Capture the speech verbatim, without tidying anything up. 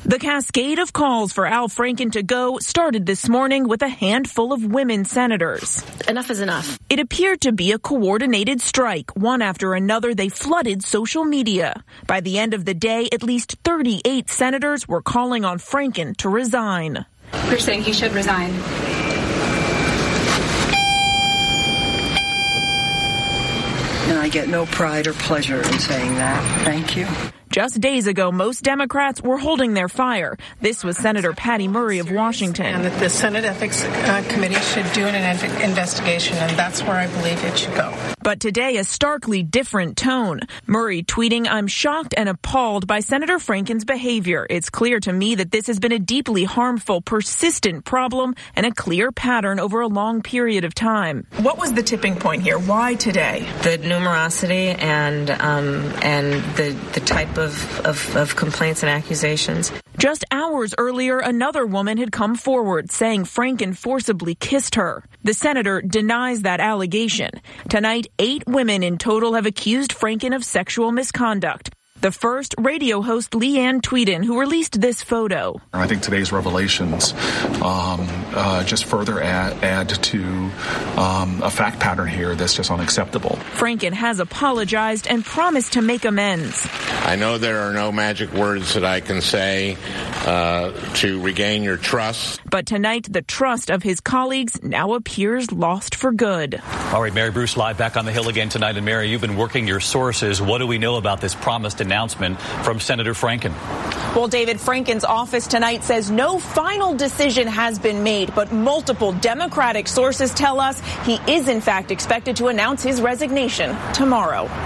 The cascade of calls for Al Franken to go started this morning with a handful of women senators. Enough is enough. It appeared to be a coordinated strike. One after another, they flooded social media. By the end of the day, at least thirty-eight senators were calling on Franken to resign. We're saying he should resign. And I get no pride or pleasure in saying that. Thank you. Just days ago, most Democrats were holding their fire. This was Senator Patty Murray of Washington. And that the Senate Ethics uh, Committee should do an investigation, and that's where I believe it should go. But today, a starkly different tone. Murray tweeting, "I'm shocked and appalled by Senator Franken's behavior. It's clear to me that this has been a deeply harmful, persistent problem and a clear pattern over a long period of time." What was the tipping point here? Why today? The numerosity and um, and the, the type of Of, of, of complaints and accusations. Just hours earlier, another woman had come forward saying Franken forcibly kissed her. The senator denies that allegation. Tonight, eight women in total have accused Franken of sexual misconduct. The first, radio host Leanne Tweeden, who released this photo. I think today's revelations um, uh, just further add, add to um, a fact pattern here that's just unacceptable. Franken has apologized and promised to make amends. I know there are no magic words that I can say uh, to regain your trust. But tonight, the trust of his colleagues now appears lost for good. All right, Mary Bruce live back on the Hill again tonight. And Mary, you've been working your sources. What do we know about this promised announcement from Senator Franken? Well, David, Franken's office tonight says no final decision has been made, but multiple Democratic sources tell us he is in fact expected to announce his resignation tomorrow.